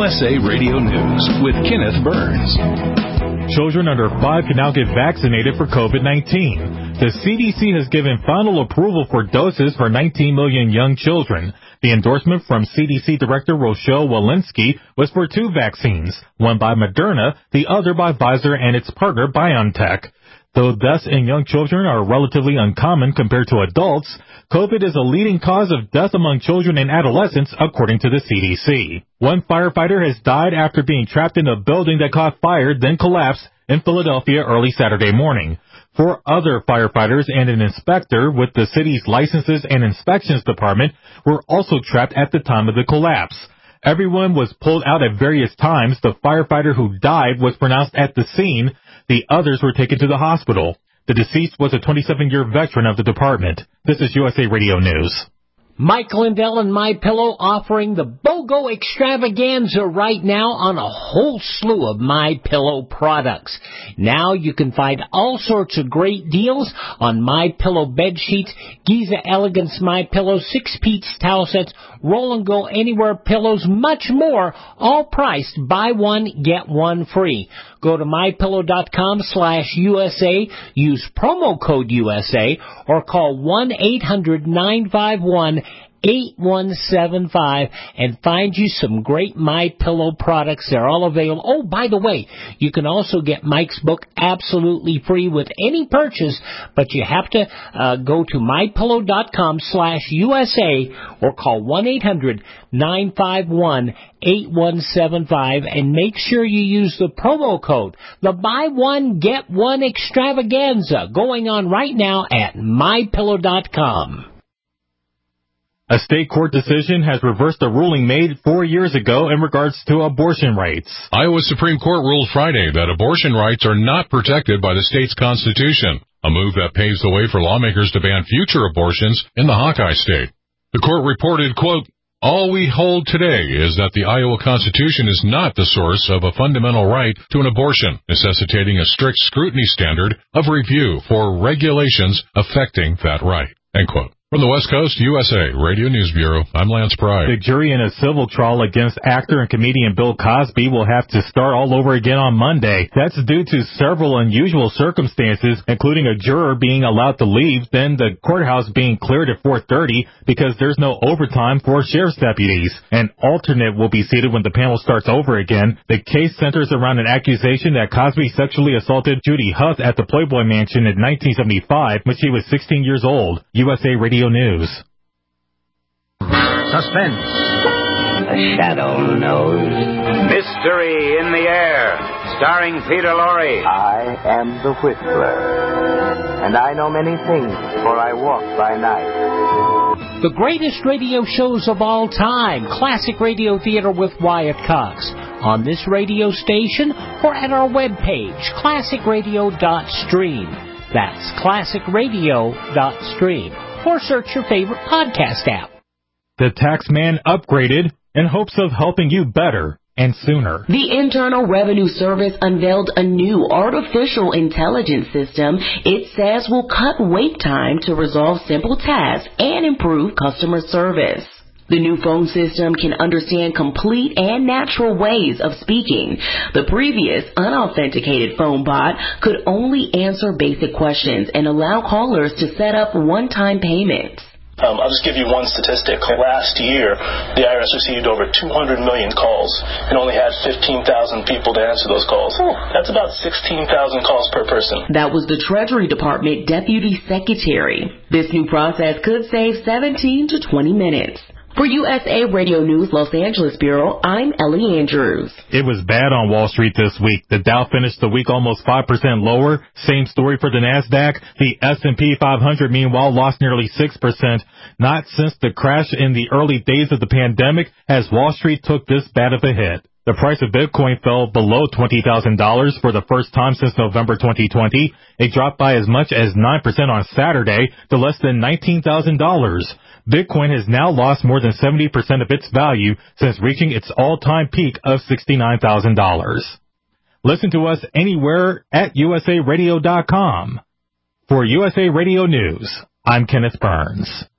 USA Radio News with Kenneth Burns. Children under 5 can now get vaccinated for COVID-19. The CDC has given final approval for doses for 19 million young children. The endorsement from CDC Director Rochelle Walensky was for 2 vaccines, one by Moderna, the other by Pfizer and its partner BioNTech. Though deaths in young children are relatively uncommon compared to adults, COVID is a leading cause of death among children and adolescents, according to the CDC. One firefighter has died after being trapped in a building that caught fire, then collapsed in Philadelphia early Saturday morning. 4 other firefighters and an inspector with the city's Licenses and Inspections Department were also trapped at the time of the collapse. Everyone was pulled out at various times. The firefighter who died was pronounced at the scene. The others were taken to the hospital. The deceased was a 27-year veteran of the department. This is USA Radio News. Mike Lindell and MyPillow offering the BOGO extravaganza right now on a whole slew of MyPillow products. Now you can find all sorts of great deals on MyPillow bed sheets, Giza Elegance MyPillow, 6-piece towel sets, Roll and Go Anywhere pillows, much more, all priced buy one, get one free. Go to mypillow.com/USA, use promo code USA, or call 1-800-951-8175 and find you some great MyPillow products. They're all available. Oh, by the way, you can also get Mike's book absolutely free with any purchase, but you have to go to mypillow.com/USA or call 1-800-951-8175 and make sure you use the promo code, the buy one, get one extravaganza, going on right now at mypillow.com. A state court decision has reversed a ruling made 4 years ago in regards to abortion rights. Iowa Supreme Court ruled Friday that abortion rights are not protected by the state's constitution, a move that paves the way for lawmakers to ban future abortions in the Hawkeye State. The court reported, quote, "All we hold today is that the Iowa Constitution is not the source of a fundamental right to an abortion, necessitating a strict scrutiny standard of review for regulations affecting that right." End quote. From the West Coast, USA Radio News Bureau, I'm Lance Pride. The jury in a civil trial against actor and comedian Bill Cosby will have to start all over again on Monday. That's due to several unusual circumstances, including a juror being allowed to leave, then the courthouse being cleared at 4:30 because there's no overtime for sheriff's deputies. An alternate will be seated when the panel starts over again. The case centers around an accusation that Cosby sexually assaulted Judy Huth at the Playboy Mansion in 1975 when she was 16 years old. USA Radio News. Suspense. The shadow knows. Mystery in the Air, starring Peter Lorre. I am the Whistler, and I know many things, for I walk by night. The greatest radio shows of all time, Classic Radio Theater with Wyatt Cox, on this radio station or at our webpage, classicradio.stream. That's classicradio.stream. Or search your favorite podcast app. The Taxman upgraded in hopes of helping you better and sooner. The Internal Revenue Service unveiled a new artificial intelligence system it says will cut wait time to resolve simple tasks and improve customer service. The new phone system can understand complete and natural ways of speaking. The previous unauthenticated phone bot could only answer basic questions and allow callers to set up one-time payments. I'll just give you one statistic. Last year, the IRS received over 200 million calls and only had 15,000 people to answer those calls. That's about 16,000 calls per person. That was the Treasury Department Deputy Secretary. This new process could save 17 to 20 minutes. For USA Radio News Los Angeles Bureau, I'm Ellie Andrews. It was bad on Wall Street this week. The Dow finished the week almost 5% lower. Same story for the NASDAQ. The S&P 500, meanwhile, lost nearly 6%. Not since the crash in the early days of the pandemic has Wall Street took this bad of a hit. The price of Bitcoin fell below $20,000 for the first time since November 2020. It dropped by as much as 9% on Saturday to less than $19,000. Bitcoin has now lost more than 70% of its value since reaching its all-time peak of $69,000. Listen to us anywhere at usaradio.com. For USA Radio News, I'm Kenneth Burns.